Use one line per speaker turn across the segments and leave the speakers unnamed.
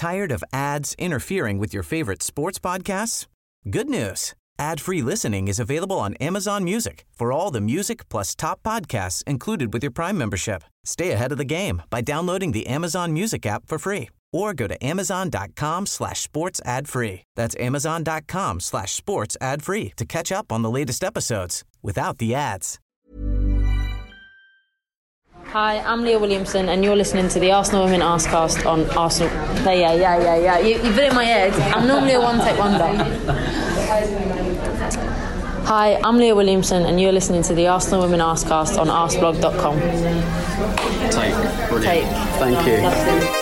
Tired of ads interfering with your favorite sports podcasts? Good news. Ad-free listening is available on Amazon Music for all the music plus top podcasts included with your Prime membership. Stay ahead of the game by downloading the Amazon Music app for free or go to amazon.com/sports ad free. That's amazon.com/sports ad free to catch up on the latest episodes without the ads.
Hi, I'm Leah Williamson and you're listening to the Arsenal Women Arsecast on Arsenal... Yeah. You've been in my head. I'm normally a one-take wonder. Hi, I'm Leah Williamson and you're listening to the Arsenal Women Arsecast on arsblog.com.
Take. Brilliant.
Take.
Thank you.
Lovely.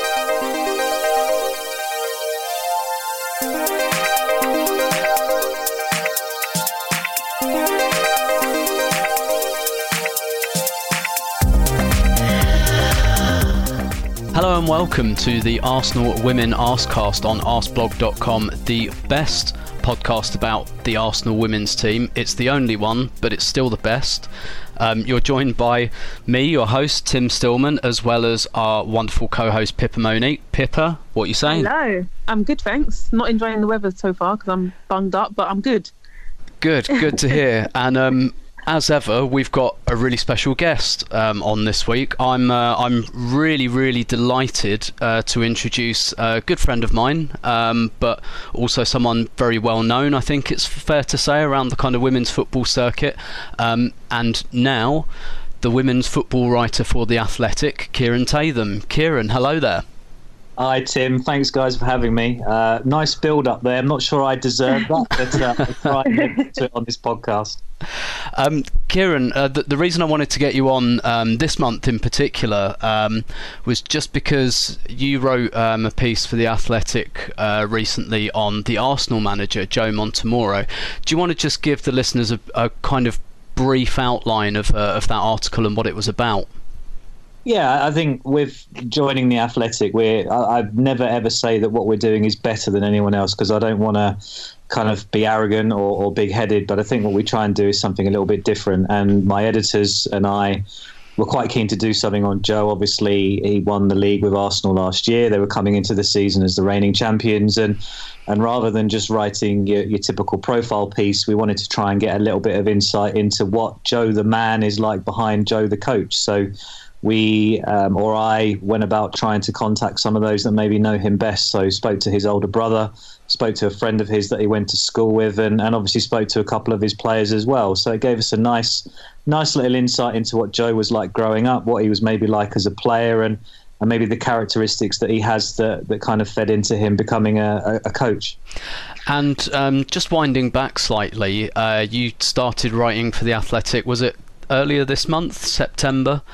Hello and welcome to the Arsenal Women Arsecast on arsblog.com, the best podcast about the Arsenal women's team. It's the only one, but it's still the best. You're joined by me, your host, Tim Stillman, as well as our wonderful co-host, Pippa Monique. Pippa, what are you saying?
Hello. I'm good, thanks. Not enjoying the weather so far because I'm bunged up, but I'm good. Good
to hear. And as ever, we've got a really special guest on this week. I'm really delighted to introduce a good friend of mine, but also someone very well known, I think it's fair to say, around the kind of women's football circuit. And now, the women's football writer for The Athletic, Kieran Tatham. Kieran, hello there.
Hi Tim, thanks guys for having me. Nice build up there. I'm not sure I deserve that, but I'll try and get to it on this podcast.
Kieran, the reason I wanted to get you on this month in particular was just because you wrote a piece for The Athletic recently on the Arsenal manager, Joe Montemurro. Do you want to just give the listeners a kind of brief outline of that article and what it was about?
Yeah, I think with joining The Athletic, I'd never ever say that what we're doing is better than anyone else, because I don't want to kind of be arrogant or big-headed, but I think what we try and do is something a little bit different. And my editors and I were quite keen to do something on Joe. Obviously, he won the league with Arsenal last year. They were coming into the season as the reigning champions. And rather than just writing your typical profile piece, we wanted to try and get a little bit of insight into what Joe the man is like behind Joe the coach. So I went about trying to contact some of those that maybe know him best. So spoke to his older brother, spoke to a friend of his that he went to school with, and obviously spoke to a couple of his players as well. So it gave us a nice little insight into what Joe was like growing up, what he was maybe like as a player, and maybe the characteristics that he has that kind of fed into him becoming a coach.
And just winding back slightly, you started writing for The Athletic, was it earlier this month, September?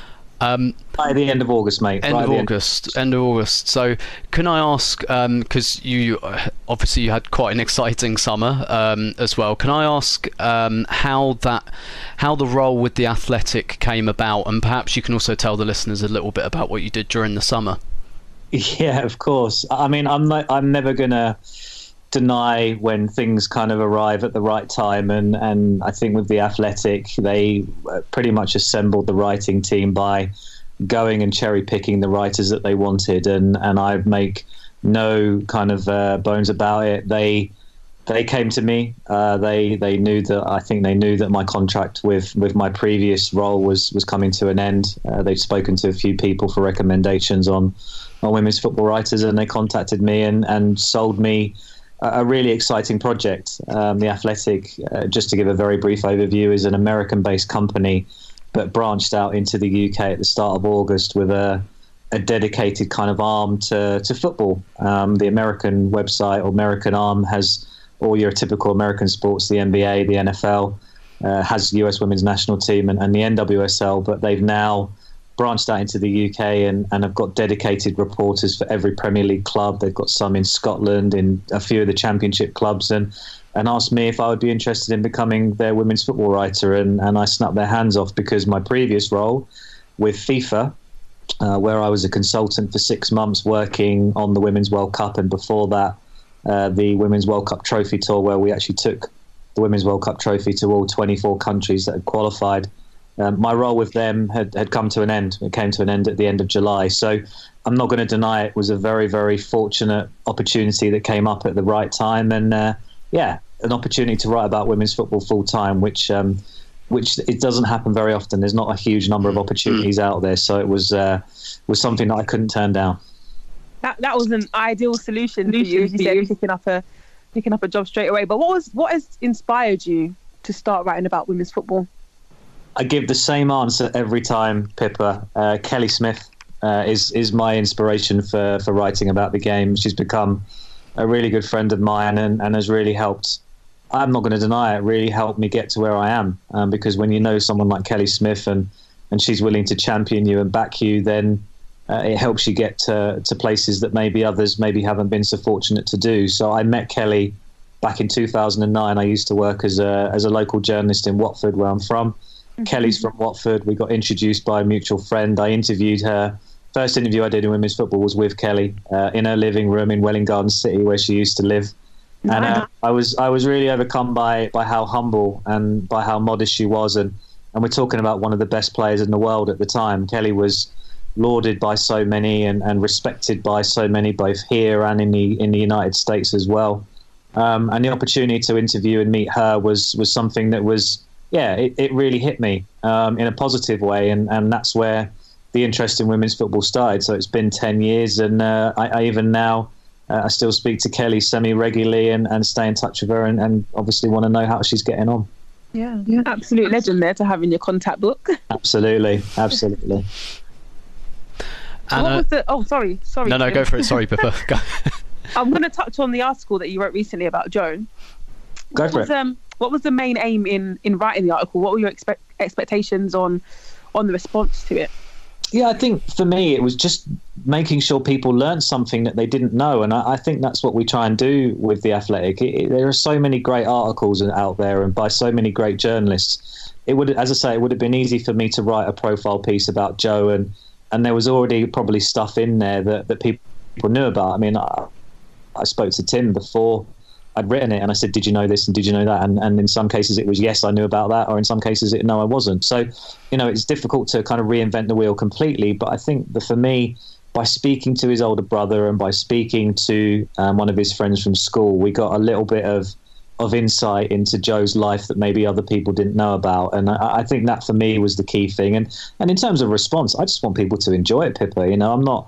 By the end of August, mate.
End of August. So can I ask, because you obviously you had quite an exciting summer as well, can I ask how the role with The Athletic came about, and perhaps you can also tell the listeners a little bit about what you did during the summer?
Yeah, of course. I mean, I'm never going to deny when things kind of arrive at the right time, and I think with The Athletic they pretty much assembled the writing team by going and cherry picking the writers that they wanted, and I make no kind of bones about it. They came to me. They knew that my contract with my previous role was coming to an end. They'd spoken to a few people for recommendations on women's football writers, and they contacted me and sold me a really exciting project. The Athletic, just to give a very brief overview, is an American-based company but branched out into the UK at the start of August with a dedicated kind of arm to football. The American website, or American arm, has all your typical American sports, the NBA, the NFL, has the US women's national team and the NWSL, but they've now branched out into the UK and have got dedicated reporters for every Premier League club. They've got some in Scotland, in a few of the Championship clubs, and asked me if I would be interested in becoming their women's football writer, and I snapped their hands off, because my previous role with FIFA, where I was a consultant for 6 months working on the Women's World Cup, and before that the Women's World Cup Trophy Tour, where we actually took the Women's World Cup trophy to all 24 countries that had qualified. my role with them had come to an end. It came to an end at the end of July. So I'm not going to deny it was a very, very fortunate opportunity that came up at the right time. And an opportunity to write about women's football full time, which it doesn't happen very often. There's not a huge number of opportunities out there. So it was something that I couldn't turn down.
That was an ideal solution for you. You said picking up a job straight away. But what has inspired you to start writing about women's football?
I give the same answer every time, Pippa. Kelly Smith is my inspiration for writing about the game. She's become a really good friend of mine and has really helped. I'm not going to deny it, really helped me get to where I am. Because when you know someone like Kelly Smith and she's willing to champion you and back you, then it helps you get to places that maybe others haven't been so fortunate to do. So I met Kelly back in 2009. I used to work as a local journalist in Watford, where I'm from. Mm-hmm. Kelly's from Watford. We got introduced by a mutual friend. I interviewed her. First interview I did in women's football was with Kelly in her living room in Welwyn Garden City, where she used to live. And I was really overcome by how humble and by how modest she was. And we're talking about one of the best players in the world at the time. Kelly was lauded by so many and respected by so many, both here and in the United States as well. And the opportunity to interview and meet her was something that was, it really hit me in a positive way. And that's where the interest in women's football started. So it's been 10 years and I even now, I still speak to Kelly semi-regularly and stay in touch with her and obviously want to know how she's getting on.
Yeah. Absolute legend there to have in your contact book.
Absolutely.
And,
what was the... Oh, sorry.
No, go for it. Sorry, Pippa. Go.
I'm going to touch on the article that you wrote recently about Joe.
Go for it.
What was the main aim in writing the article? What were your expectations on the response to it?
Yeah, I think for me it was just making sure people learned something that they didn't know, and I think that's what we try and do with The Athletic. There are so many great articles out there, and by so many great journalists. It would have been easy for me to write a profile piece about Joe, and there was already probably stuff in there that people knew about. I mean, I spoke to Tim before I'd written it and I said, did you know this and did you know that? And in some cases it was, yes, I knew about that, or in some cases no, I wasn't. So, it's difficult to kind of reinvent the wheel completely. But I think that for me, by speaking to his older brother and by speaking to one of his friends from school, we got a little bit of insight into Joe's life that maybe other people didn't know about. And I think that for me was the key thing. And in terms of response, I just want people to enjoy it, Pippa. I'm not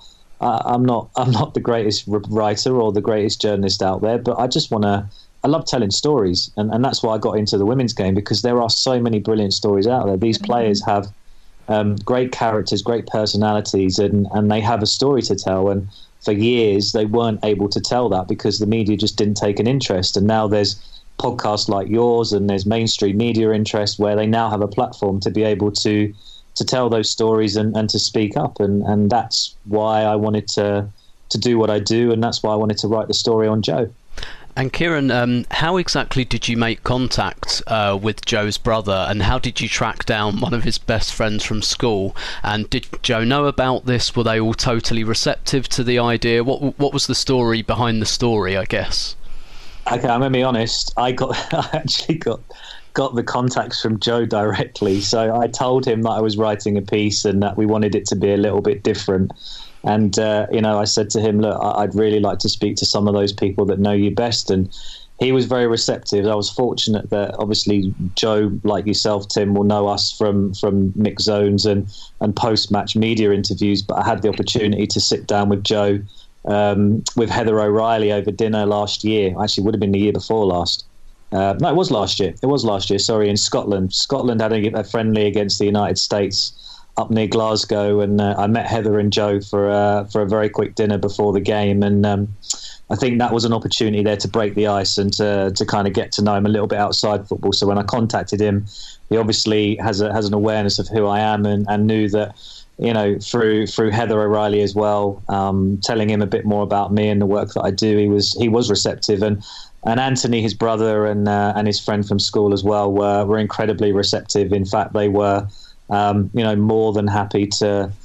the greatest writer or the greatest journalist out there, but I love telling stories. And that's why I got into the women's game, because there are so many brilliant stories out there. These players have great characters, great personalities, and they have a story to tell. And for years, they weren't able to tell that because the media just didn't take an interest. And now there's podcasts like yours and there's mainstream media interest where they now have a platform to be able to tell those stories and to speak up. And that's why I wanted to do what I do, and that's why I wanted to write the story on Joe.
And Kieran, how exactly did you make contact with Joe's brother, and how did you track down one of his best friends from school? And did Joe know about this? Were they all totally receptive to the idea? What was the story behind the story, I guess?
Okay, I'm going to be honest. I actually got the contacts from Joe directly. So I told him that I was writing a piece and that we wanted it to be a little bit different. And, I said to him, look, I'd really like to speak to some of those people that know you best. And he was very receptive. I was fortunate that obviously Joe, like yourself, Tim, will know us from mixed zones and post-match media interviews. But I had the opportunity to sit down with Joe, with Heather O'Reilly over dinner last year. Actually, it would have been the year before last. No, it was last year. Sorry, in Scotland. Scotland had a friendly against the United States up near Glasgow, and I met Heather and Joe for a very quick dinner before the game, and I think that was an opportunity there to break the ice and to kind of get to know him a little bit outside football. So when I contacted him, he obviously has an awareness of who I am and knew that, through Heather O'Reilly as well, telling him a bit more about me and the work that I do, he was receptive. And Anthony, his brother, and his friend from school as well were incredibly receptive. In fact, they were more than happy to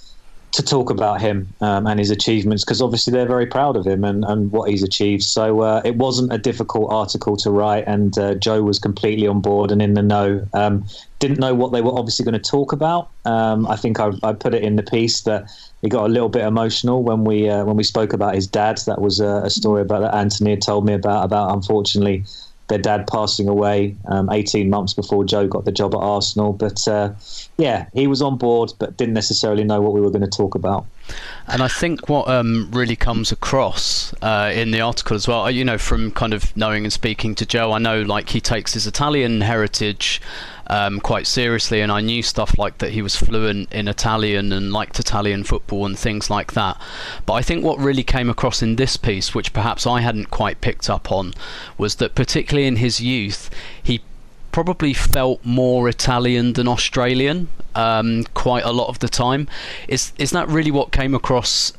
to talk about him and his achievements, because obviously they're very proud of him and what he's achieved. So it wasn't a difficult article to write, and Joe was completely on board and in the know. Didn't know what they were obviously going to talk about. I think I put it in the piece that he got a little bit emotional when we spoke about his dad. That was a story about that Anthony had told me about unfortunately their dad passing away 18 months before Joe got the job at Arsenal. But yeah, he was on board, but didn't necessarily know what we were going to talk about.
And I think what really comes across in the article as well, you know, from kind of knowing and speaking to Joe, I know like he takes his Italian heritage quite seriously, and I knew stuff like that he was fluent in Italian and liked Italian football and things like that. But I think what really came across in this piece, which perhaps I hadn't quite picked up on, was that particularly in his youth, he probably felt more Italian than Australian quite a lot of the time. Is that really what came across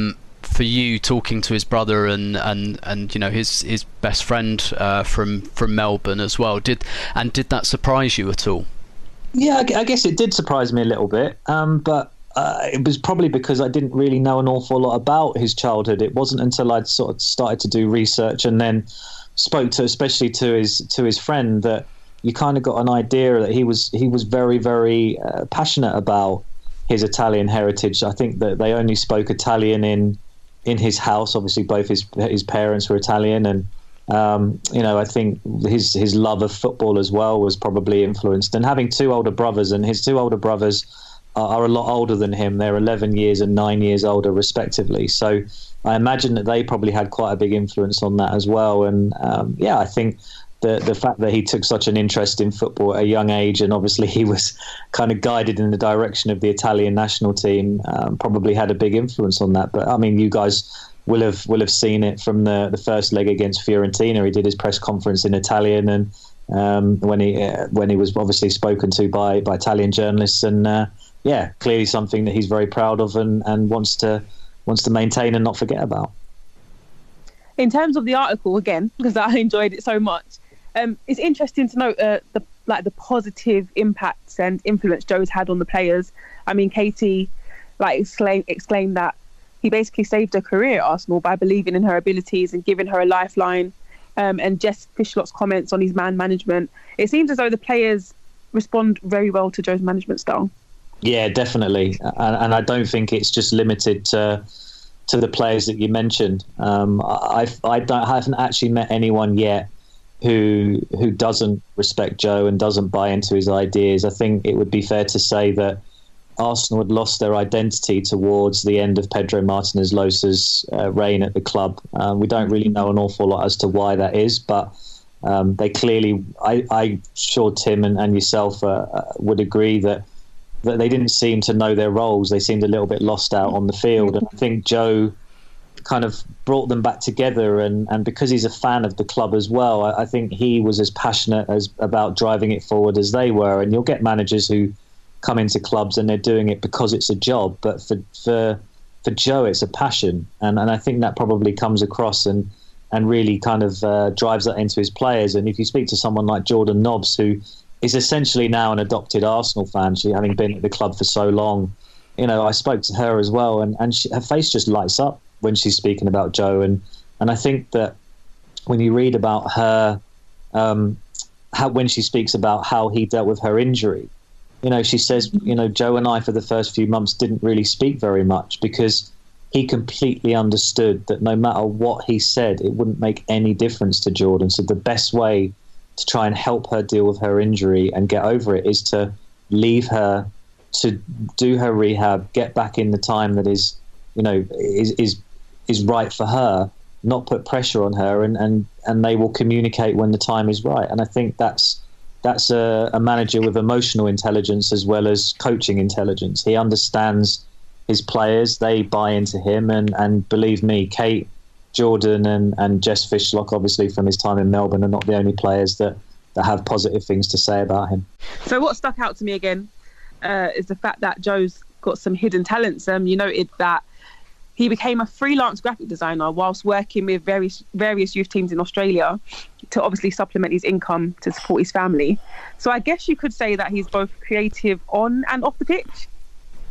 for you, talking to his brother and you know his best friend from Melbourne as well? Did that surprise you at all?
Yeah, I guess it did surprise me a little bit, but it was probably because I didn't really know an awful lot about his childhood. It wasn't until I'd sort of started to do research and then spoke to, especially to his friend, that you kind of got an idea that he was very, very passionate about his Italian heritage. I think that they only spoke Italian in his house. Obviously, both his parents were Italian, and you know, I think his love of football as well was probably influenced. And having two older brothers, and his two older brothers are a lot older than him. They're 11 years and 9 years older, respectively. So I imagine that they probably had quite a big influence on that as well. And yeah, I think the fact that he took such an interest in football at a young age, and obviously he was kind of guided in the direction of the Italian national team, probably had a big influence on that. But I mean, you guys will have seen it from the first leg against Fiorentina. He did his press conference in Italian, and when he was obviously spoken to by Italian journalists, and yeah, clearly something that he's very proud of and wants to maintain and not forget about.
In terms of the article, again, because I enjoyed it so much, it's interesting to note the positive impacts and influence Joe's had on the players. I mean, Katie exclaimed that he basically saved her career at Arsenal by believing in her abilities and giving her a lifeline. And Jess Fishlock's comments on his man management. It seems as though the players respond very well to Joe's management style. Yeah,
definitely. And I don't think it's just limited to the players that you mentioned. I haven't actually met anyone yet who doesn't respect Joe and doesn't buy into his ideas. I think it would be fair to say that Arsenal had lost their identity towards the end of Pedro Martinez Losa's reign at the club. We don't really know an awful lot as to why that is, but they clearly, I'm sure Tim and yourself would agree that they didn't seem to know their roles. They seemed a little bit lost out on the field. And I think Joe kind of brought them back together. And because he's a fan of the club as well, I think he was as passionate about driving it forward as they were. And you'll get managers who come into clubs and they're doing it because it's a job. But for Joe, it's a passion. And I think that probably comes across and really kind of drives that into his players. And if you speak to someone like Jordan Nobbs, who is essentially now an adopted Arsenal fan, she having been at the club for so long. You know, I spoke to her as well, and her face just lights up when she's speaking about Joe. And I think that when you read about her, when she speaks about how he dealt with her injury, you know, she says, you know, Joe and I for the first few months didn't really speak very much because he completely understood that no matter what he said, it wouldn't make any difference to Jordan. So the best way to try and help her deal with her injury and get over it is to leave her to do her rehab, get back in the time that is, you know, is right for her, not put pressure on her, and they will communicate when the time is right. And I think that's a manager with emotional intelligence as well as coaching intelligence. He understands his players, they buy into him, and believe me, Kate, Jordan and Jess Fishlock, obviously from his time in Melbourne, are not the only players that have positive things to say about him.
So what stuck out to me again is the fact that Joe's got some hidden talents. You noted that he became a freelance graphic designer whilst working with various youth teams in Australia to obviously supplement his income to support his family. So I guess you could say that he's both creative on and off the pitch.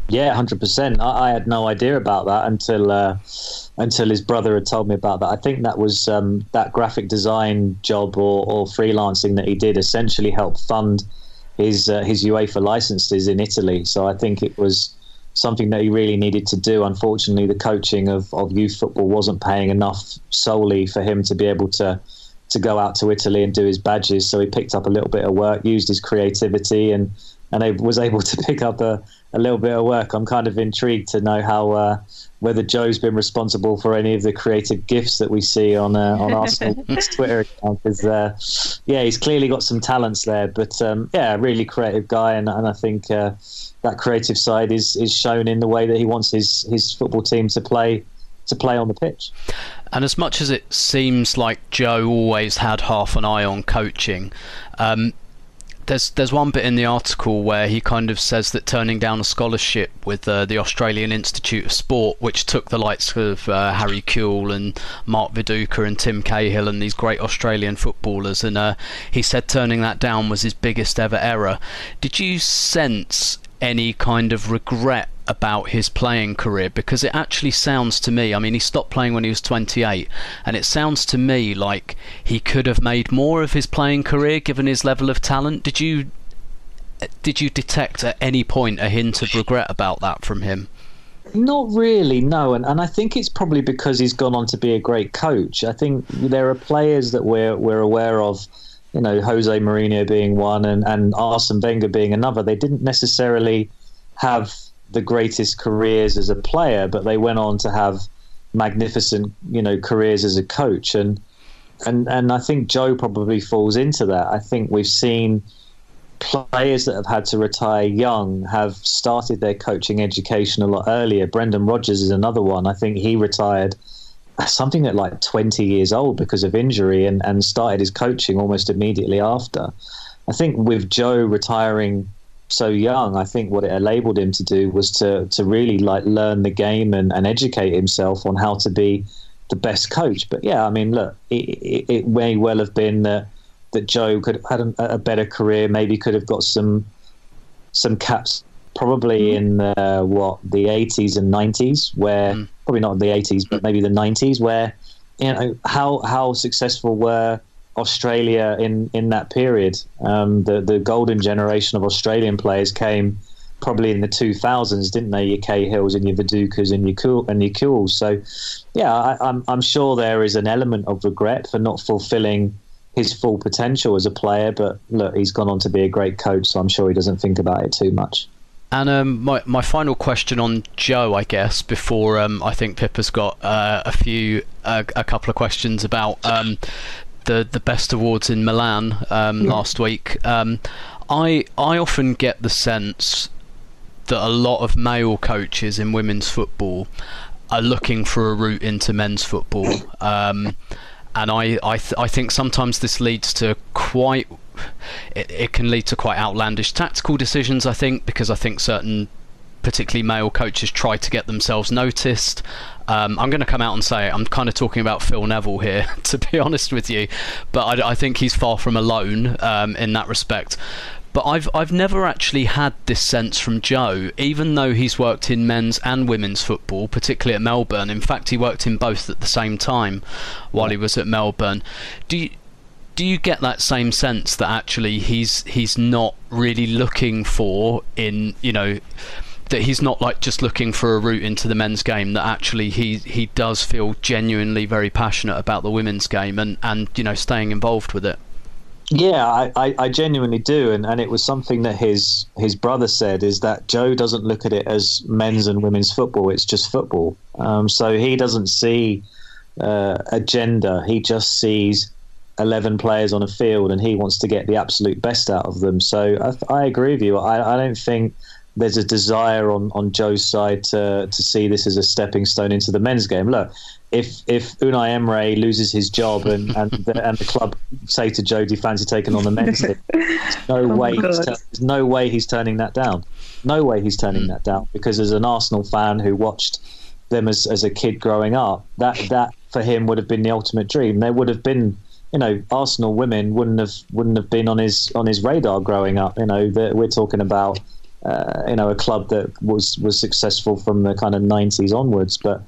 Yeah, 100%. I had no idea about that until his brother had told me about that. I think that was that graphic design job or freelancing that he did essentially helped fund his UEFA licenses in Italy. So I think it was something that he really needed to do. Unfortunately, the coaching of youth football wasn't paying enough solely for him to be able to go out to Italy and do his badges. So he picked up a little bit of work, used his creativity, and was able to pick up a little bit of work. I'm kind of intrigued to know how whether Joe's been responsible for any of the creative gifts that we see on Arsenal's Twitter account. Because he's clearly got some talents there. But really creative guy, and I think that creative side is shown in the way that he wants his football team to play on the pitch.
And as much as it seems like Joe always had half an eye on coaching, there's one bit in the article where he kind of says that turning down a scholarship with the Australian Institute of Sport, which took the likes of Harry Kewell and Mark Viduka and Tim Cahill and these great Australian footballers, and he said turning that down was his biggest ever error. Did you sense any kind of regret about his playing career? Because it actually sounds to me, I mean, he stopped playing when he was 28, and it sounds to me like he could have made more of his playing career given his level of talent. Did you detect at any point a hint of regret about that from him?
Not really, no. And I think it's probably because he's gone on to be a great coach. I think there are players that we're aware of, you know, Jose Mourinho being one and Arsene Wenger being another. They didn't necessarily have the greatest careers as a player, but they went on to have magnificent, you know, careers as a coach. And I think Joe probably falls into that. I think we've seen players that have had to retire young have started their coaching education a lot earlier. Brendan Rodgers is another one. I think he retired something at like 20 years old because of injury and started his coaching almost immediately after. I think with Joe retiring so young, I think what it enabled him to do was to really like learn the game and educate himself on how to be the best coach. But yeah, I mean, look, it may well have been that Joe could have had a better career, maybe could have got some caps probably in the 80s and 90s, where probably not the 80s, but maybe the 90s, where, you know, how successful were Australia in that period. The golden generation of Australian players came probably in the 2000s, didn't they? Your Cahills and your Vidukas and your Kewells. So yeah, I'm sure there is an element of regret for not fulfilling his full potential as a player, but look, he's gone on to be a great coach, so I'm sure he doesn't think about it too much.
And my final question on Joe, I guess, before I think Pippa's got a couple of questions about the best awards in Milan last week. I often get the sense that a lot of male coaches in women's football are looking for a route into men's football, and I think sometimes this leads to it can lead to quite outlandish tactical decisions, I think, because I think certain particularly male coaches try to get themselves noticed. I'm going to come out and say it. I'm kind of talking about Phil Neville here, to be honest with you, but I think he's far from alone in that respect. But I've never actually had this sense from Joe, even though he's worked in men's and women's football, particularly at Melbourne. In fact, he worked in both at the same time while he was at Melbourne. Do you get that same sense that actually he's not really looking for that he's not like just looking for a route into the men's game, that actually he does feel genuinely very passionate about the women's game and you know, staying involved with it?
Yeah, I genuinely do, and it was something that his brother said, is that Joe doesn't look at it as men's and women's football, it's just football. So he doesn't see a gender, he just sees 11 players on a field and he wants to get the absolute best out of them. So I agree with you. I don't think there's a desire on Joe's side to see this as a stepping stone into the men's game. Look, if Unai Emery loses his job and the club say to Joe, do you fancy taking on the men's team? There's no way he's turning that down. No way he's turning that down, because as an Arsenal fan who watched them as a kid growing up, that for him would have been the ultimate dream. There would have been, you know, Arsenal women wouldn't have been on his radar growing up. You know, we're talking about a club that was successful from the kind of 90s onwards. But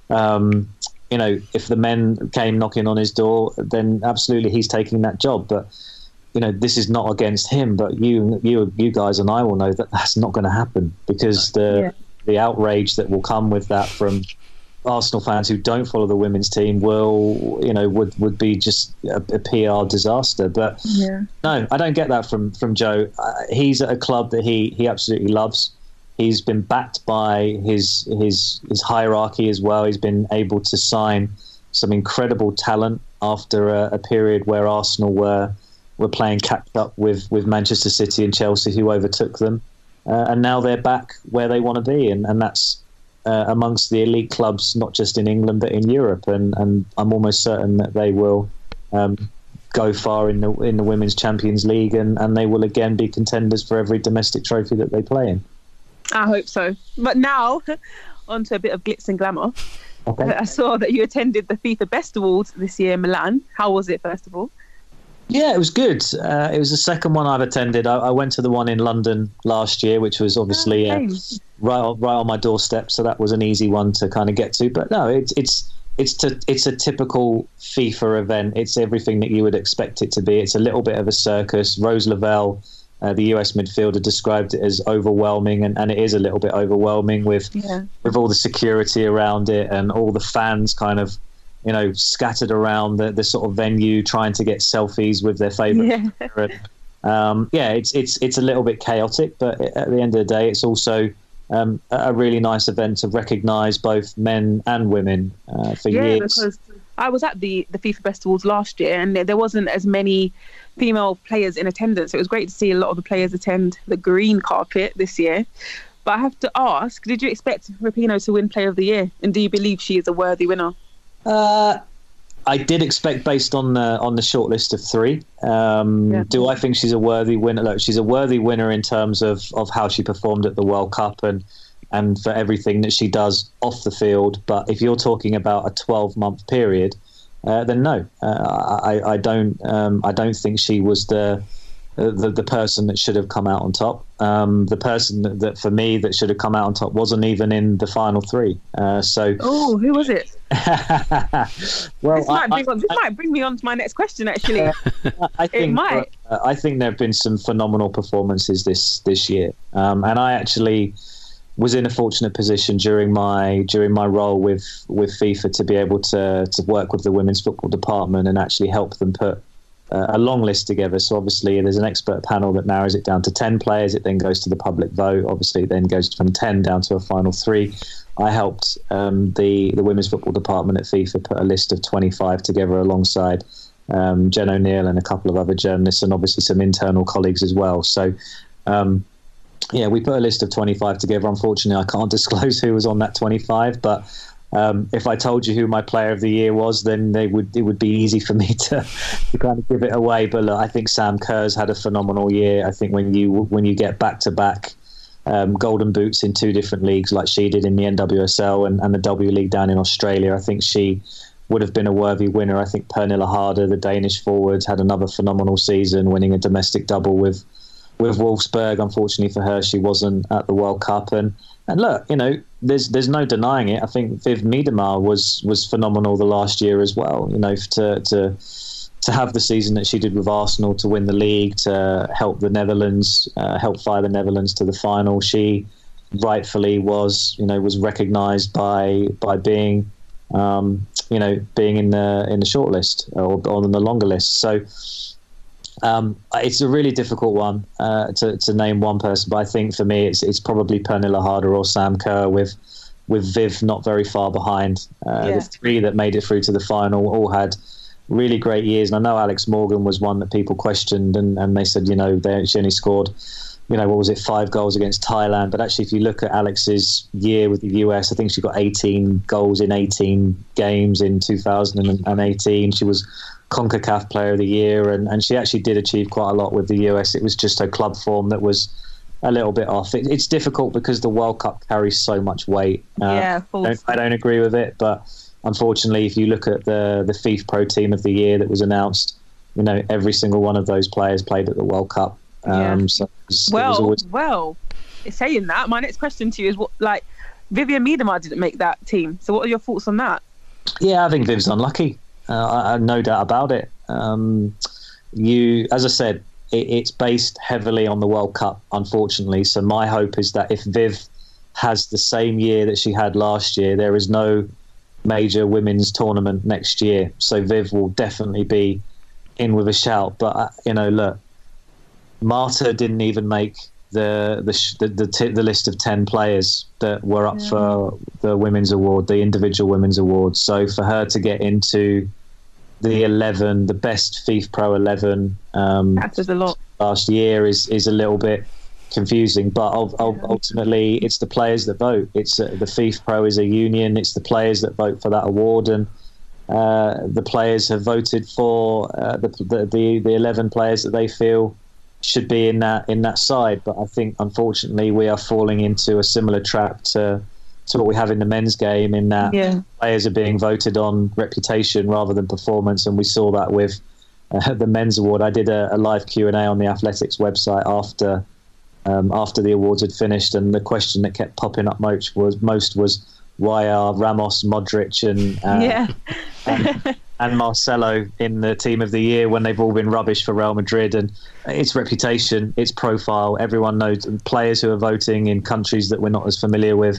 if the men came knocking on his door, then absolutely he's taking that job. But this is not against him, but you guys and I will know that that's not going to happen, because the outrage that will come with that from Arsenal fans who don't follow the women's team would be just a PR disaster. But no, I don't get that from Joe. He's at a club that he absolutely loves. He's been backed by his hierarchy as well. He's been able to sign some incredible talent after a period where Arsenal were playing catch up with Manchester City and Chelsea, who overtook them, and now they're back where they want to be, and that's amongst the elite clubs, not just in England but in Europe. And I'm almost certain that they will go far in the Women's Champions League, and they will again be contenders for every domestic trophy that they play in.
I hope so. But now, on to a bit of glitz and glamour. Okay. I saw that you attended the FIFA Best Awards this year in Milan. How was it, first of all?
Yeah, it was good. It was the second one I've attended. I went to the one in London last year, which was obviously right on my doorstep, so that was an easy one to kind of get to. But no, it's a typical FIFA event. It's everything that you would expect it to be. It's a little bit of a circus. Rose Lavelle, the US midfielder, described it as overwhelming, and it is a little bit overwhelming with all the security around it and all the fans kind of scattered around the sort of venue trying to get selfies with their favourite player. It's a little bit chaotic, but at the end of the day, it's also a really nice event to recognise both men and women for years.
Because I was at the FIFA Best Awards last year, and there wasn't as many female players in attendance. It was great to see a lot of the players attend the green carpet this year. But I have to ask, did you expect Rapinoe to win Player of the Year? And do you believe she is a worthy winner?
I did expect, based on the short list of three. Do I think she's a worthy winner? Look, she's a worthy winner in terms of how she performed at the World Cup and for everything that she does off the field. But if you're talking about a 12-month period, then no, I don't think she was the person that should have come out on top. The person that for me that should have come out on top wasn't even in the final three.
Who was it?
Well,
this might bring me on to my next question. Actually,
I think there have been some phenomenal performances this year, and I actually was in a fortunate position during my role with FIFA to be able to work with the women's football department and actually help them put a long list together. So obviously there's an expert panel that narrows it down to 10 players. It then goes to the public vote. Obviously it then goes from 10 down to a final 3. I helped the women's football department at FIFA put a list of 25 together alongside Jen O'Neill and a couple of other journalists, and obviously some internal colleagues as well. So we put a list of 25 together. Unfortunately, I can't disclose who was on that 25, but if I told you who my Player of the Year was, then it would be easy for me to kind of give it away. But look, I think Sam Kerr's had a phenomenal year. I think when you get back-to-back golden boots in 2 different leagues like she did in the NWSL and the W League down in Australia, I think she would have been a worthy winner. I think Pernille Harder, the Danish forward, had another phenomenal season, winning a domestic double with Wolfsburg. Unfortunately for her, she wasn't at the World Cup. And look, there's no denying it. I think Viv Miedema was phenomenal the last year as well. To have the season that she did with Arsenal, to win the league, to help the Netherlands, help fire the Netherlands to the final. She rightfully was recognised by being being in the short list or on the longer list. So it's a really difficult one to name one person, but I think for me it's probably Pernille Harder or Sam Kerr with Viv not very far behind. The 3 that made it through to the final all had really great years, and I know Alex Morgan was one that people questioned, and they said she only scored 5 goals against Thailand, but actually if you look at Alex's year with the US, I think she got 18 goals in 18 games in 2018. She was CONCACAF Player of the Year, and she actually did achieve quite a lot with the US. It was just her club form that was a little bit off. It's difficult because the World Cup carries so much weight. I don't agree with it, but unfortunately, if you look at the FIFA Pro Team of the Year that was announced, every single one of those players played at the World Cup. So it was always...
saying that, my next question to you is, what, like, Vivianne Miedema didn't make that team. So what are your thoughts on that?
Yeah, I think Viv's unlucky. I have no doubt about it. As I said, it's based heavily on the World Cup, unfortunately. So my hope is that if Viv has the same year that she had last year, there is no major women's tournament next year. So Viv will definitely be in with a shout. But look, Marta didn't even make the list of 10 players that were up for the women's award, the individual women's award. So for her to get into the 11, the best FIFA Pro 11
that says a lot.
Last year is a little bit confusing, but ultimately it's the players that vote. It's the FIFA Pro is a union. It's the players that vote for that award, and the players have voted for the 11 players that they feel should be in that side. But I think unfortunately we are falling into a similar trap to what we have in the men's game, in that players are being voted on reputation rather than performance, and we saw that with the men's award. I did a live Q&A on the Athletics website after the awards had finished, and the question that kept popping up most was why are Ramos, Modric and Marcelo in the team of the year when they've all been rubbish for Real Madrid? And it's reputation, it's profile. Everyone knows, players who are voting in countries that we're not as familiar with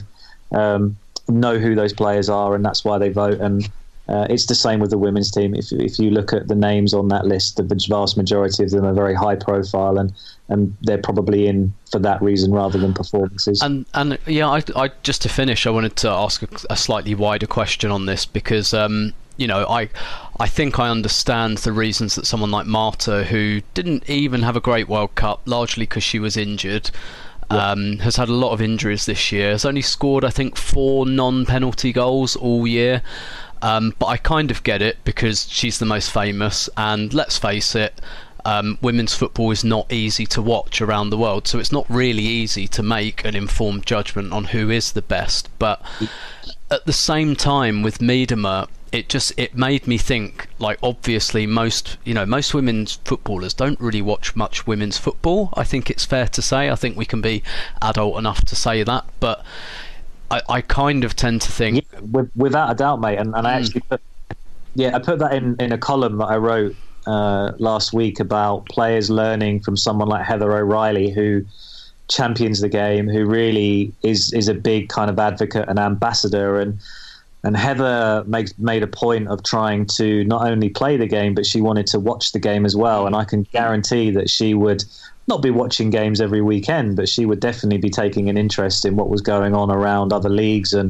know who those players are, and that's why they vote. And it's the same with the women's team. If you look at the names on that list, the vast majority of them are very high profile, and they're probably in for that reason rather than performances. And
I just to finish, I wanted to ask a slightly wider question on this, because I think I understand the reasons that someone like Marta, who didn't even have a great World Cup, largely because she was injured, has had a lot of injuries this year, has only scored, I think, 4 non-penalty goals all year. But I kind of get it, because she's the most famous, and let's face it, women's football is not easy to watch around the world, so it's not really easy to make an informed judgment on who is the best. But at the same time, with Miedema, it made me think, like, obviously most women's footballers don't really watch much women's football. I think it's fair to say. I think we can be adult enough to say that, but I kind of tend to think,
without a doubt, mate. And I actually put that in a column that I wrote last week about players learning from someone like Heather O'Reilly, who champions the game, who really is a big kind of advocate and ambassador. And Heather made a point of trying to not only play the game, but she wanted to watch the game as well. And I can guarantee that she would not be watching games every weekend, but she would definitely be taking an interest in what was going on around other leagues and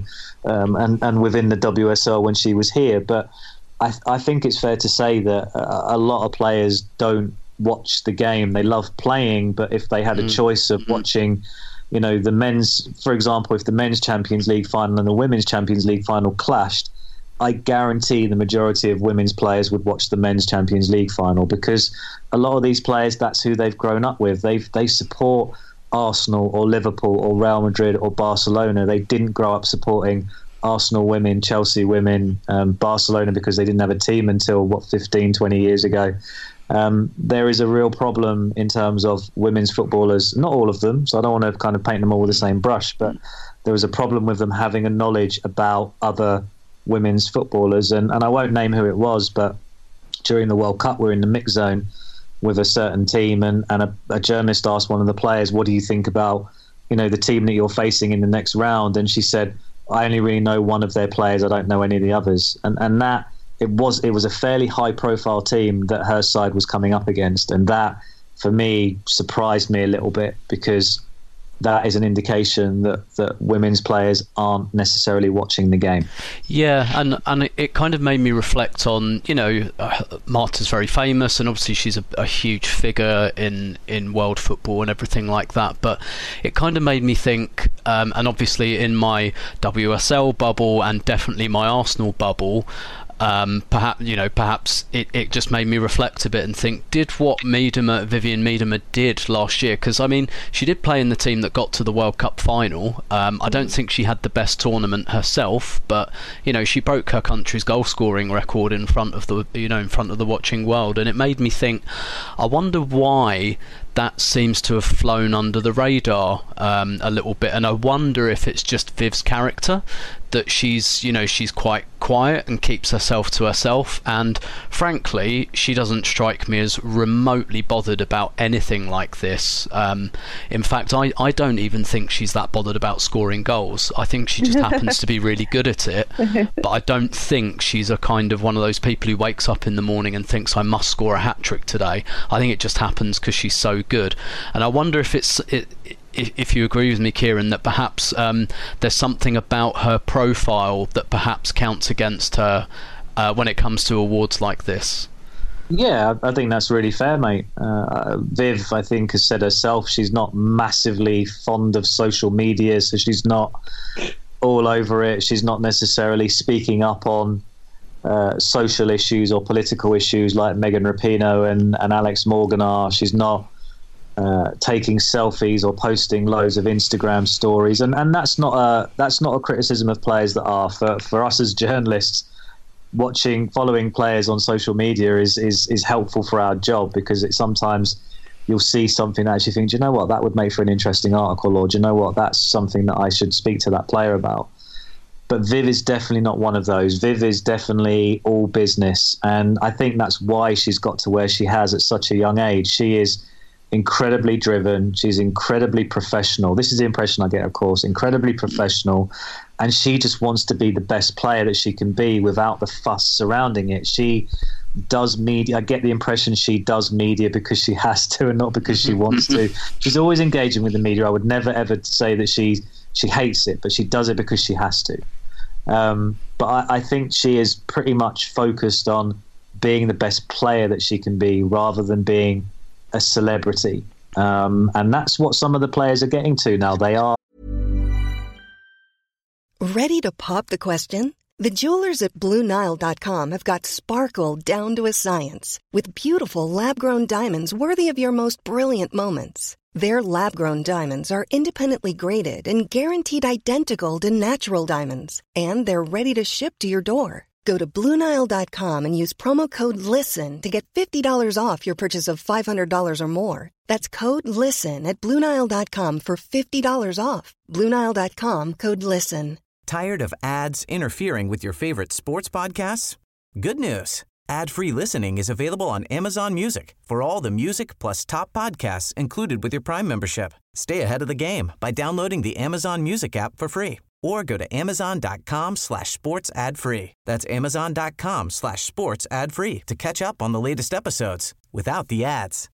within the WSL when she was here. But I think it's fair to say that a lot of players don't watch the game. They love playing, but if they had a choice of watching, the men's, for example, if the men's Champions League final and the women's Champions League final clashed, I guarantee the majority of women's players would watch the men's Champions League final, because a lot of these players, that's who they've grown up with. They support Arsenal or Liverpool or Real Madrid or Barcelona. They didn't grow up supporting Arsenal women, Chelsea women, Barcelona, because they didn't have a team until 15, 20 years ago. There is a real problem in terms of women's footballers, not all of them, so I don't want to kind of paint them all with the same brush, but there is a problem with them having a knowledge about other women's footballers, and I won't name who it was, but during the World Cup we're in the mix zone with a certain team, and a journalist asked one of the players, what do you think about the team that you're facing in the next round? And she said, I only really know one of their players, I don't know any of the others. And that it was a fairly high profile team that her side was coming up against, and that for me surprised me a little bit, because that is an indication that women's players aren't necessarily watching the game.
Yeah, and it kind of made me reflect on, Marta's very famous, and obviously she's a huge figure in world football and everything like that, but it kind of made me think, and obviously in my WSL bubble and definitely my Arsenal bubble, perhaps it just made me reflect a bit and think, did what Vivianne Miedema did last year, because I mean she did play in the team that got to the World Cup final. I don't think she had the best tournament herself, but she broke her country's goal scoring record in front of the watching world, and it made me think, I wonder why that seems to have flown under the radar a little bit, and I wonder if it's just Viv's character, that she's quite quiet and keeps herself to herself, and frankly she doesn't strike me as remotely bothered about anything like this. In fact, I don't even think she's that bothered about scoring goals. I think she just happens to be really good at it, but I don't think she's a kind of one of those people who wakes up in the morning and thinks I must score a hat-trick today. I think it just happens because she's so good, and I wonder if you agree with me, Kieran, that perhaps there's something about her profile that perhaps counts against her when it comes to awards like this.
Yeah, I think that's really fair, mate. Viv, I think, has said herself she's not massively fond of social media, so she's not all over it. She's not necessarily speaking up on social issues or political issues like Megan Rapinoe and Alex Morgan are. She's not taking selfies or posting loads of Instagram stories, and that's not a criticism of players that are. For us as journalists, following players on social media is helpful for our job, because it sometimes you'll see something that actually think, do you know what, that would make for an interesting article, or do you know what, that's something that I should speak to that player about. But Viv is definitely not one of those. Viv is definitely all business, and I think that's why she's got to where she has at such a young age. She is incredibly driven. She's incredibly professional. This is the impression I get, of course, incredibly professional, and she just wants to be the best player that she can be without the fuss surrounding it. She does media. I get the impression she does media because she has to and not because she wants to. She's always engaging with the media. I would never ever say that she hates it, but she does it because she has to. But I think she is pretty much focused on being the best player that she can be rather than being a celebrity. And that's what some of the players are getting to now. They are.
Ready to pop the question? The jewelers at BlueNile.com have got sparkle down to a science with beautiful lab-grown diamonds worthy of your most brilliant moments. Their lab-grown diamonds are independently graded and guaranteed identical to natural diamonds, and they're ready to ship to your door. Go to BlueNile.com and use promo code LISTEN to get $50 off your purchase of $500 or more. That's code LISTEN at BlueNile.com for $50 off. BlueNile.com, code LISTEN.
Tired of ads interfering with your favorite sports podcasts? Good news. Ad-free listening is available on Amazon Music for all the music plus top podcasts included with your Prime membership. Stay ahead of the game by downloading the Amazon Music app for free, or go to amazon.com/sports ad free. That's amazon.com/sports ad free to catch up on the latest episodes without the ads.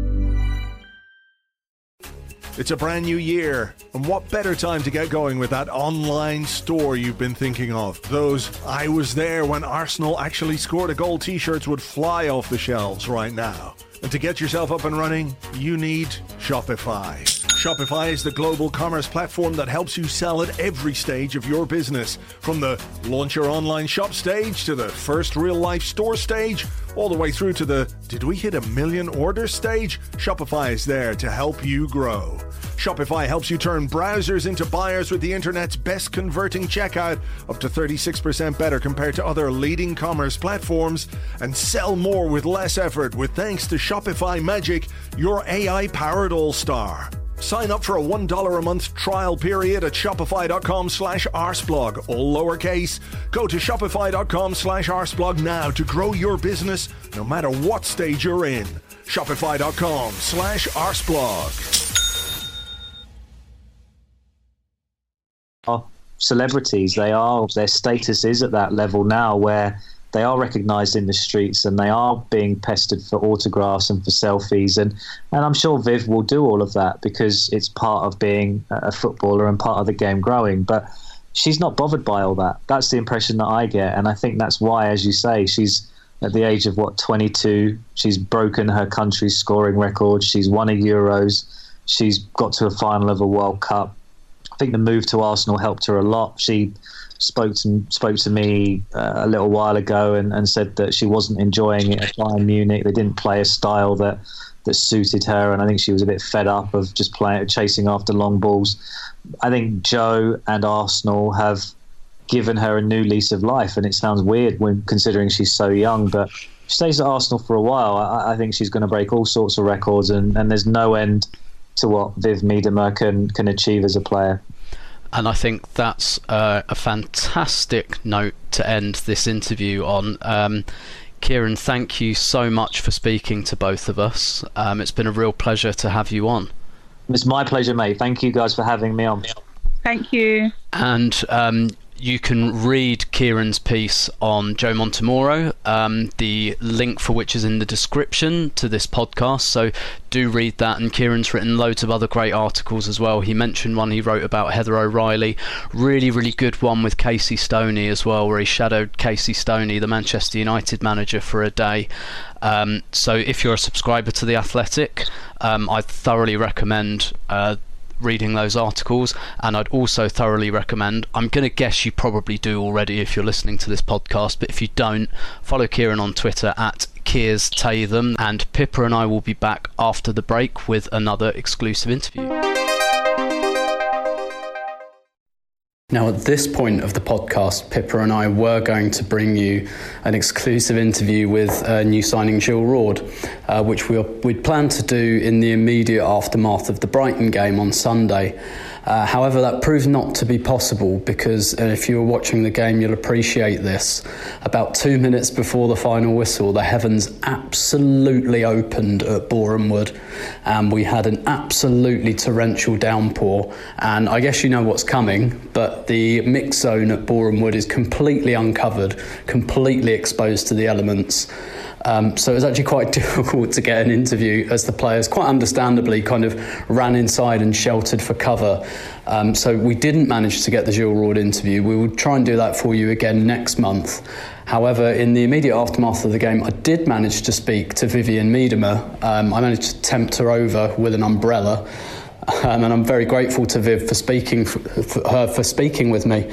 It's a brand new year, and what better time to get going with that online store you've been thinking of? Those "I was there when Arsenal actually scored a goal" t-shirts would fly off the shelves right now. And to get yourself up and running, you need Shopify. Shopify is the global commerce platform that helps you sell at every stage of your business. From the launch your online shop stage to the first real-life store stage, all the way through to the "did we hit 1 million orders" stage, Shopify is there to help you grow. Shopify helps you turn browsers into buyers with the internet's best converting checkout, up to 36% better compared to other leading commerce platforms, and sell more with less effort with thanks to Shopify Magic, your AI-powered all-star. Sign up for a $1 a month trial period at shopify.com/arsblog, all lowercase. Go to shopify.com/arsblog now to grow your business no matter what stage you're in. Shopify.com/arsblog.
Celebrities, their status is at that level now where they are recognised in the streets and they are being pestered for autographs and for selfies, and I'm sure Viv will do all of that because it's part of being a footballer and part of the game growing, but she's not bothered by all that. That's the impression that I get, and I think that's why, as you say, she's at the age of 22, she's broken her country's scoring record, she's won a Euros, she's got to a final of a World Cup. I think the move to Arsenal helped her a lot. She spoke to me a little while ago and said that she wasn't enjoying it at Bayern Munich. They didn't play a style that suited her, and I think she was a bit fed up of just chasing after long balls. I think Joe and Arsenal have given her a new lease of life, and it sounds weird when considering she's so young, but stays at Arsenal for a while, I think she's going to break all sorts of records, and there's no end to what Viv Miedema can achieve as a player.
And I think that's a fantastic note to end this interview on. Kieran, thank you so much for speaking to both of us. It's been a real pleasure to have you on.
It's my pleasure, mate. Thank you guys for having me on.
Thank you.
And you can read Kieran's piece on Joe Montemurro, the link for which is in the description to this podcast, so do read that. And Kieran's written loads of other great articles as well. He mentioned one he wrote about Heather O'Reilly, really good one with Casey Stoney as well, where he shadowed Casey Stoney, the Manchester United manager, for a day. So if you're a subscriber to The Athletic, I thoroughly recommend reading those articles, and I'd also thoroughly recommend, I'm going to guess you probably do already if you're listening to this podcast, but if you don't, follow Kieran on Twitter at Kears Tatham, and Pippa and I will be back after the break with another exclusive interview. Now, at this point of the podcast, Pippa and I were going to bring you an exclusive interview with new signing Jill Roord, which we'd planned to do in the immediate aftermath of the Brighton game on Sunday. However, that proved not to be possible because, if you were watching the game, you'll appreciate this. About 2 minutes before the final whistle, the heavens absolutely opened at Boreham Wood, and we had an absolutely torrential downpour. And I guess you know what's coming, but the mix zone at Boreham Wood is completely uncovered, completely exposed to the elements. So it was actually quite difficult to get an interview, as the players quite understandably kind of ran inside and sheltered for cover. So we didn't manage to get the Jill Roord interview. We will try and do that for you again next month. However, in the immediate aftermath of the game, I did manage to speak to Vivianne Miedema. I managed to tempt her over with an umbrella. And I'm very grateful to Viv for speaking with me.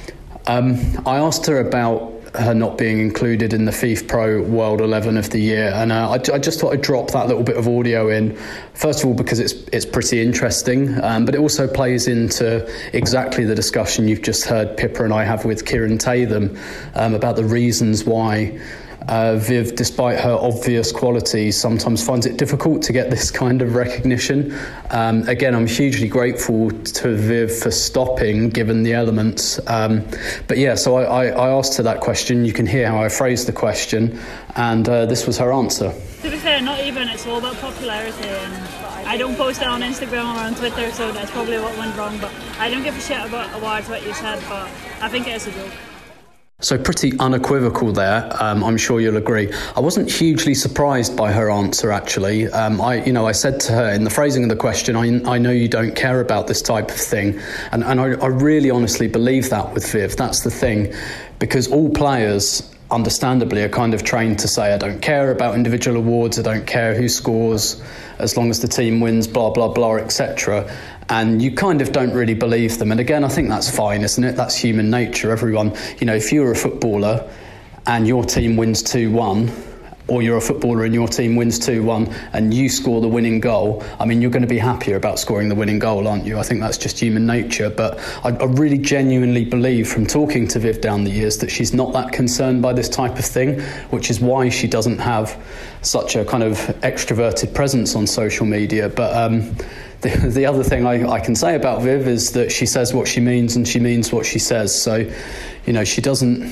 I asked her about her not being included in the FIFPro World 11 of the year, and I just thought I'd drop that little bit of audio in, first of all because it's pretty interesting, but it also plays into exactly the discussion you've just heard Pippa and I have with Kieran Tatham about the reasons why Viv, despite her obvious qualities, sometimes finds it difficult to get this kind of recognition. Again, I'm hugely grateful to Viv for stopping, given the elements. But yeah, so I asked her that question. You can hear how I phrased the question, and this was her answer.
To be fair, not even. It's all about popularity, and I don't post it on Instagram or on Twitter, so that's probably what went wrong. But I don't give a shit about awards, what you said, but I think it is a joke.
So pretty unequivocal there, I'm sure you'll agree. I wasn't hugely surprised by her answer, actually. I said to her in the phrasing of the question, I know you don't care about this type of thing. And I really honestly believe that with Viv. That's the thing. Because all players, understandably, are kind of trained to say, I don't care about individual awards, I don't care who scores, as long as the team wins, blah, blah, blah, etc. And you kind of don't really believe them. And again, I think that's fine, isn't it? That's human nature. Everyone, if you're a footballer and your team wins 2-1, or you're a footballer and your team wins 2-1 and you score the winning goal, I mean, you're going to be happier about scoring the winning goal, aren't you? I think that's just human nature. But I really genuinely believe from talking to Viv down the years that she's not that concerned by this type of thing, which is why she doesn't have such a kind of extroverted presence on social media. But the other thing I can say about Viv is that she says what she means and she means what she says. So, she doesn't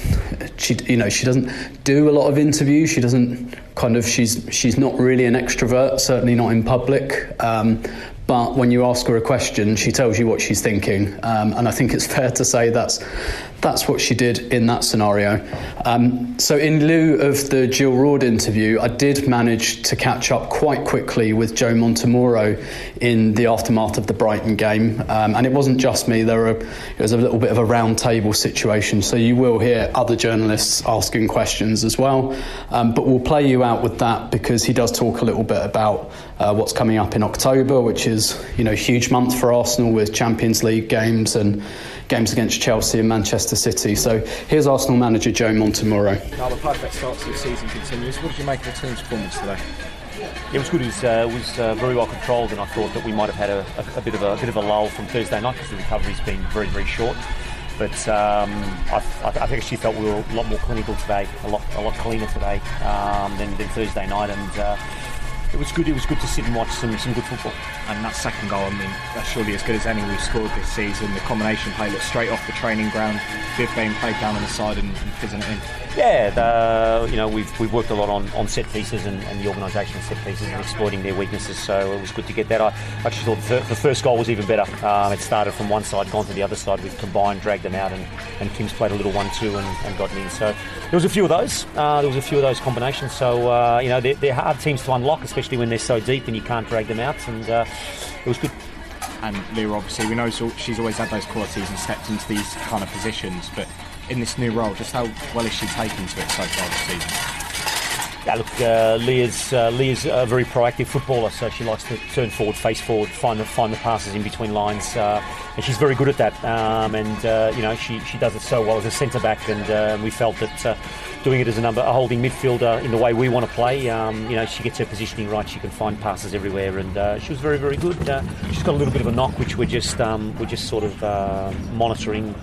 do a lot of interviews. She doesn't she's not really an extrovert, certainly not in public. But when you ask her a question, she tells you what she's thinking. And I think it's fair to say that's what she did in that scenario. So in lieu of the Jill Roord interview, I did manage to catch up quite quickly with Joe Montemurro in the aftermath of the Brighton game. And it wasn't just me. It was a little bit of a round table situation. So you will hear other journalists asking questions as well. But we'll play you out with that because he does talk a little bit about what's coming up in October, which is, a huge month for Arsenal with Champions League games and games against Chelsea and Manchester City. So here's Arsenal manager Joe Montemurro.
Now the perfect start to the season continues. What did you make of the team's performance today?
It was good. It was very well controlled, and I thought that we might have had a bit of a lull from Thursday night because the recovery's been very, very short. but I think she felt we were a lot more clinical today, a lot cleaner today than Thursday night, and it was good. It was good to sit and watch some good football.
And that second goal, I mean, that's surely as good as any we've scored this season. The combination play looked straight off the training ground, Viv being played down on the side and fizzing it in.
Yeah, we've worked a lot on set pieces and the organisation of set pieces and exploiting their weaknesses, so it was good to get that. I actually thought the first goal was even better. It started from one side, gone to the other side. We've combined, dragged them out, and Kim's played a little 1-2 and gotten in. So there was a few of those. Combinations. So they're hard teams to unlock, especially when they're so deep and you can't drag them out. And it was good.
And Leah, obviously, we know she's always had those qualities and stepped into these kind of positions, but in this new role, just how well is she taken to it so far this season?
Yeah, look, Leah's a very proactive footballer, so she likes to turn forward, face forward, find the passes in between lines, and she's very good at that. She does it so well as a centre back, and we felt that doing it as a holding midfielder in the way we want to play, she gets her positioning right. She can find passes everywhere, and she was very, very good. She's got a little bit of a knock, which we're just sort of monitoring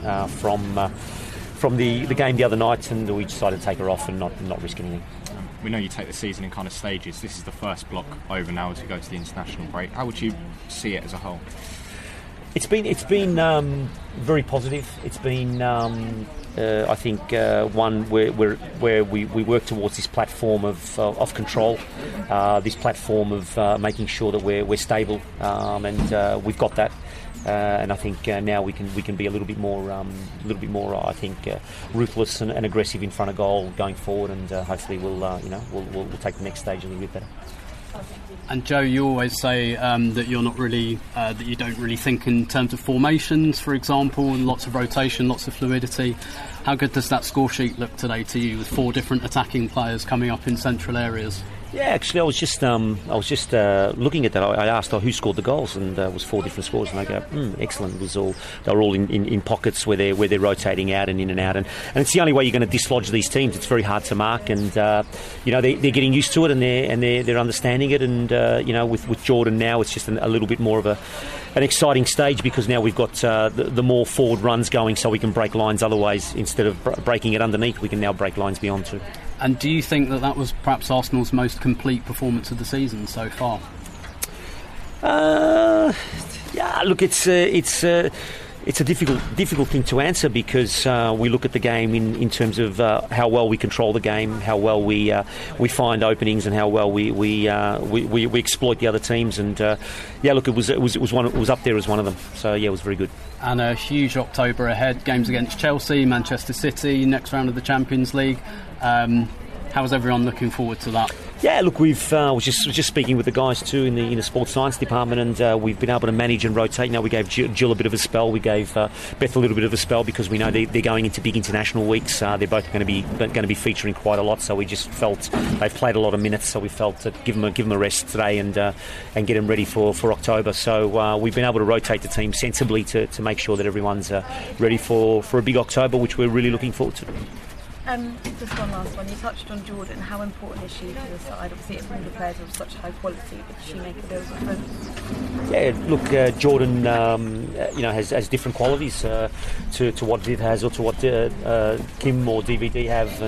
from the game the other night, and we decided to take her off and not risk anything.
We know you take the season in kind of stages. This is the first block over now as we go to the international break. How would you see it as a whole?
It's been very positive. It's been I think one where we work towards this platform of control, this platform of making sure that we're stable, and we've got that. And I think now we can be a little bit more I think ruthless and aggressive in front of goal going forward, and hopefully we'll take the next stage a little bit better.
And Joe, you always say that you're not really that you don't really think in terms of formations, for example, and lots of rotation, lots of fluidity. How good does that score sheet look today to you, with 4 different attacking players coming up in central areas?
Yeah, actually, I was just looking at that. I asked who scored the goals, and it was 4 different scores, and I go, excellent. They were all in pockets where they're rotating out and in and out, and it's the only way you're going to dislodge these teams. It's very hard to mark, and they're getting used to it, and they're understanding it, and with Jordan now, it's just a little bit more of an exciting stage, because now we've got the more forward runs going, so we can break lines. Otherwise, instead of breaking it underneath, we can now break lines beyond too.
And do you think that was perhaps Arsenal's most complete performance of the season so far?
Yeah, look, it's a difficult thing to answer, because we look at the game in terms of how well we control the game, how well we find openings, and how well we exploit the other teams. And look, it was up there as one of them. So yeah, it was very good.
And a huge October ahead. Games against Chelsea, Manchester City, next round of the Champions League. How is everyone looking forward to that?
Yeah, look, we've was just speaking with the guys too in the sports science department, and we've been able to manage and rotate. Now we gave Jill a bit of a spell. We gave Beth a little bit of a spell, because we know they're going into big international weeks. They're both going to be featuring quite a lot. So we just felt they've played a lot of minutes. So we felt to give them a rest today and get them ready for October. So we've been able to rotate the team sensibly to make sure that everyone's ready for a big October, which we're really looking forward to.
Just one last one. You touched on Jordan. How important is she for the side? Obviously, all the players are of such high quality, but does she make a real difference?
Yeah, look, Jordan, has different qualities to what Viv has, or to what Kim or DVD have,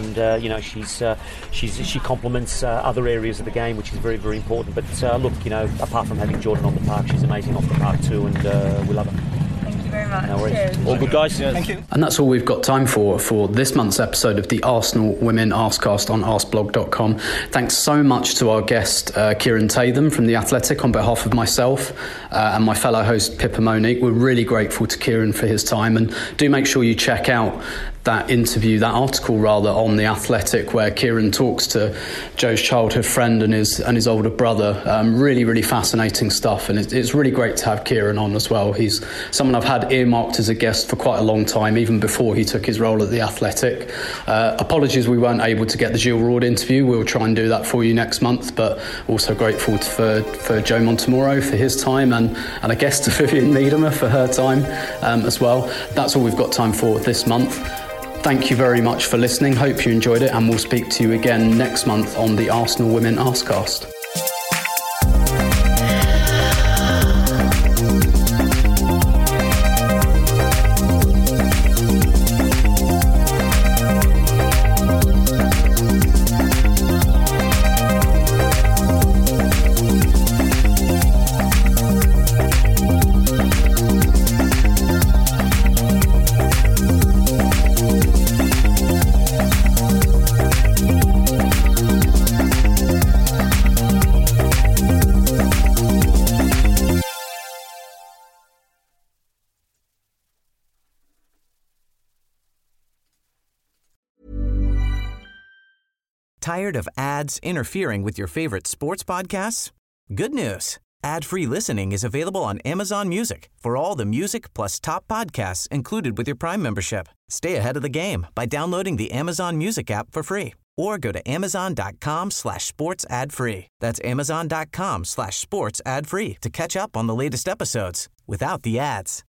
and she complements other areas of the game, which is very, very important. But look, apart from having Jordan on the park, she's amazing off the park too, and we love her.
Very much.
No worries. All good, guys.
Cheers. Thank you.
And that's all we've got time for this month's episode of the Arsenal Women Arsecast on arsblog.com. Thanks so much to our guest Kieran Tatham from The Athletic on behalf of myself and my fellow host Pippa Monique. We're really grateful to Kieran for his time, and do make sure you check out that article on The Athletic, where Kieran talks to Joe's childhood friend and his older brother. Really, really fascinating stuff, and it's really great to have Kieran on as well. He's someone I've had earmarked as a guest for quite a long time, even before he took his role at The Athletic. Apologies we weren't able to get the Jill Roord interview. We'll try and do that for you next month, but also grateful for Joe Montemoro for his time, and I guess to Vivian Miedema for her time as well. That's all we've got time for this month. Thank you very much for listening. Hope you enjoyed it, and we'll speak to you again next month on the Arsenal Women Arsecast.
Tired of ads interfering with your favorite sports podcasts? Good news. Ad-free listening is available on Amazon Music for all the music plus top podcasts included with your Prime membership. Stay ahead of the game by downloading the Amazon Music app for free or go to amazon.com/sports ad free. That's amazon.com/sports ad free to catch up on the latest episodes without the ads.